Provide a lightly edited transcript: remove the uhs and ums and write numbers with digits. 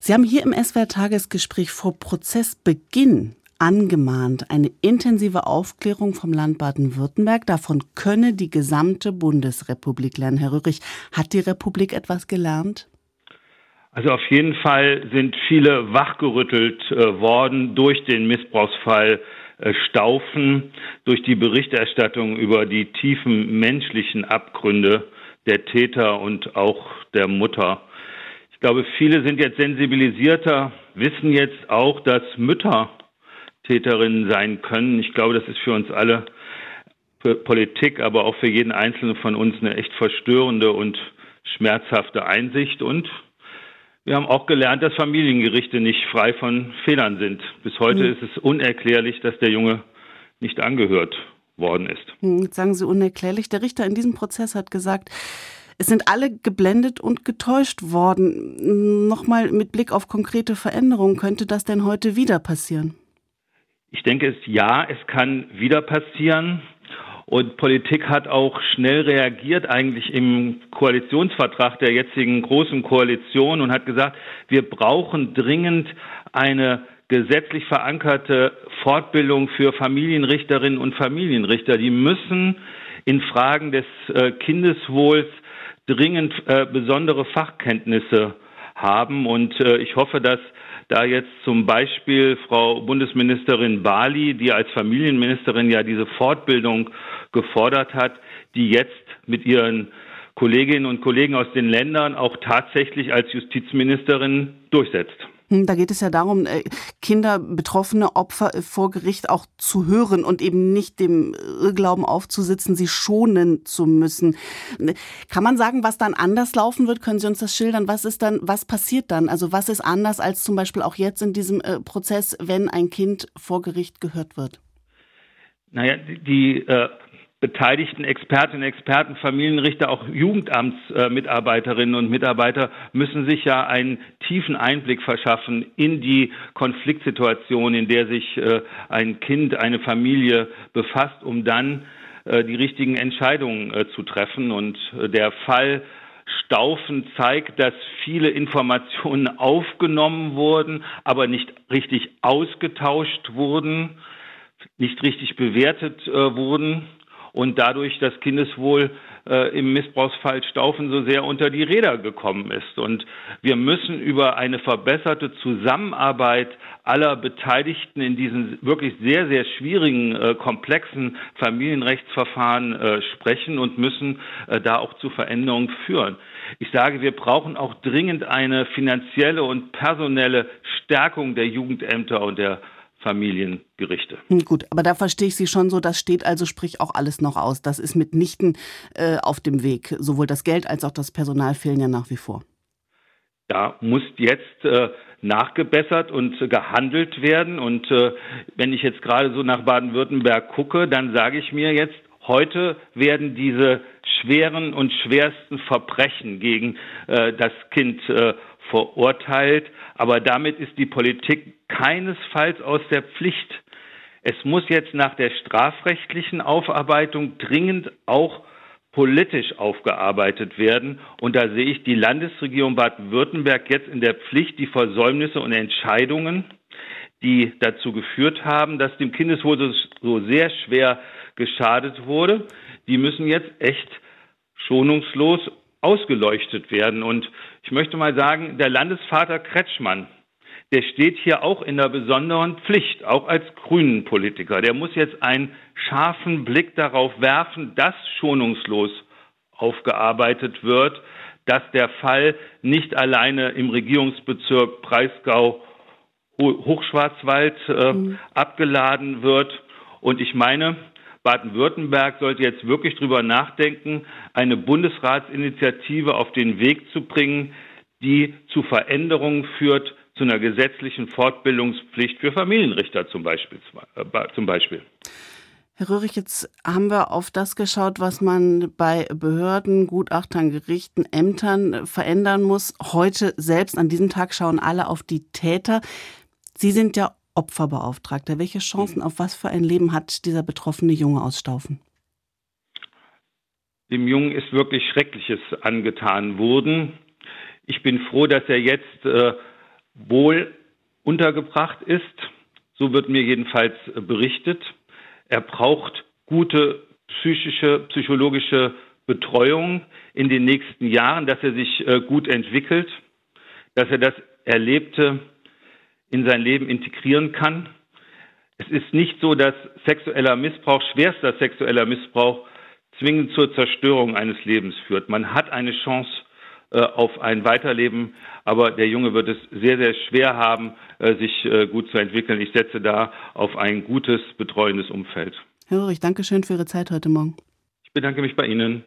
Sie haben hier im SWR-Tagesgespräch vor Prozessbeginn angemahnt, eine intensive Aufklärung vom Land Baden-Württemberg. Davon könne die gesamte Bundesrepublik lernen. Herr Röhrig, hat die Republik etwas gelernt? Also auf jeden Fall sind viele wachgerüttelt worden durch den Missbrauchsfall Staufen, durch die Berichterstattung über die tiefen menschlichen Abgründe der Täter und auch der Mutter. Ich glaube, viele sind jetzt sensibilisierter, wissen jetzt auch, dass Mütter Täterinnen sein können. Ich glaube, das ist für uns alle, für Politik, aber auch für jeden Einzelnen von uns eine echt verstörende und schmerzhafte Einsicht. Und wir haben auch gelernt, dass Familiengerichte nicht frei von Fehlern sind. Bis heute ist es unerklärlich, dass der Junge nicht angehört worden ist. Jetzt sagen Sie unerklärlich. Der Richter in diesem Prozess hat gesagt, es sind alle geblendet und getäuscht worden. Nochmal mit Blick auf konkrete Veränderungen, könnte das denn heute wieder passieren? Ich denke, es kann wieder passieren. Und Politik hat auch schnell reagiert, eigentlich im Koalitionsvertrag der jetzigen Großen Koalition, und hat gesagt, wir brauchen dringend eine gesetzlich verankerte Fortbildung für Familienrichterinnen und Familienrichter. Die müssen in Fragen des Kindeswohls dringend besondere Fachkenntnisse haben. Und ich hoffe, dass da jetzt zum Beispiel Frau Bundesministerin Barley, die als Familienministerin ja diese Fortbildung gefordert hat, die jetzt mit ihren Kolleginnen und Kollegen aus den Ländern auch tatsächlich als Justizministerin durchsetzt. Da geht es ja darum, Kinder, betroffene Opfer vor Gericht auch zu hören und eben nicht dem Irrglauben aufzusitzen, sie schonen zu müssen. Kann man sagen, was dann anders laufen wird? Können Sie uns das schildern? Was passiert dann? Also was ist anders als zum Beispiel auch jetzt in diesem Prozess, wenn ein Kind vor Gericht gehört wird? Naja, die beteiligten Expertinnen, Experten, Familienrichter, auch Jugendamtsmitarbeiterinnen und Mitarbeiter müssen sich ja einen tiefen Einblick verschaffen in die Konfliktsituation, in der sich ein Kind, eine Familie befasst, um dann die richtigen Entscheidungen zu treffen. Und der Fall Staufen zeigt, dass viele Informationen aufgenommen wurden, aber nicht richtig ausgetauscht wurden, nicht richtig bewertet wurden. Und dadurch das Kindeswohl im Missbrauchsfall Staufen so sehr unter die Räder gekommen ist. Und wir müssen über eine verbesserte Zusammenarbeit aller Beteiligten in diesen wirklich sehr, sehr schwierigen, komplexen Familienrechtsverfahren sprechen und müssen da auch zu Veränderungen führen. Ich sage, wir brauchen auch dringend eine finanzielle und personelle Stärkung der Jugendämter und der Familiengerichte. Gut, aber da verstehe ich Sie schon so, das steht also, sprich auch alles noch aus. Das ist mitnichten auf dem Weg. Sowohl das Geld als auch das Personal fehlen ja nach wie vor. Da muss jetzt nachgebessert und gehandelt werden. Und wenn ich jetzt gerade so nach Baden-Württemberg gucke, dann sage ich mir jetzt, heute werden diese schweren und schwersten Verbrechen gegen das Kind verurteilt. Aber damit ist die Politik keinesfalls aus der Pflicht. Es muss jetzt nach der strafrechtlichen Aufarbeitung dringend auch politisch aufgearbeitet werden. Und da sehe ich die Landesregierung Baden-Württemberg jetzt in der Pflicht, die Versäumnisse und Entscheidungen, die dazu geführt haben, dass dem Kindeswohl so sehr schwer geschadet wurde, die müssen jetzt echt schonungslos ausgeleuchtet werden. Und ich möchte mal sagen, der Landesvater Kretschmann, der steht hier auch in der besonderen Pflicht, auch als Grünen-Politiker. Der muss jetzt einen scharfen Blick darauf werfen, dass schonungslos aufgearbeitet wird, dass der Fall nicht alleine im Regierungsbezirk Breisgau-Hochschwarzwald abgeladen wird. Und ich meine, Baden-Württemberg sollte jetzt wirklich drüber nachdenken, eine Bundesratsinitiative auf den Weg zu bringen, die zu Veränderungen führt, zu einer gesetzlichen Fortbildungspflicht für Familienrichter zum Beispiel. Herr Röhrig, jetzt haben wir auf das geschaut, was man bei Behörden, Gutachtern, Gerichten, Ämtern verändern muss. Heute selbst, an diesem Tag, schauen alle auf die Täter. Sie sind ja Opferbeauftragter. Welche Chancen auf was für ein Leben hat dieser betroffene Junge aus Staufen? Dem Jungen ist wirklich Schreckliches angetan worden. Ich bin froh, dass er jetzt wohl untergebracht ist. So wird mir jedenfalls berichtet. Er braucht gute psychologische Betreuung in den nächsten Jahren, dass er sich gut entwickelt, dass er das Erlebte in sein Leben integrieren kann. Es ist nicht so, dass sexueller Missbrauch, schwerster sexueller Missbrauch, zwingend zur Zerstörung eines Lebens führt. Man hat eine Chance auf ein Weiterleben, aber der Junge wird es sehr, sehr schwer haben, sich gut zu entwickeln. Ich setze da auf ein gutes, betreuendes Umfeld. Herr Röhrig, danke schön für Ihre Zeit heute Morgen. Ich bedanke mich bei Ihnen.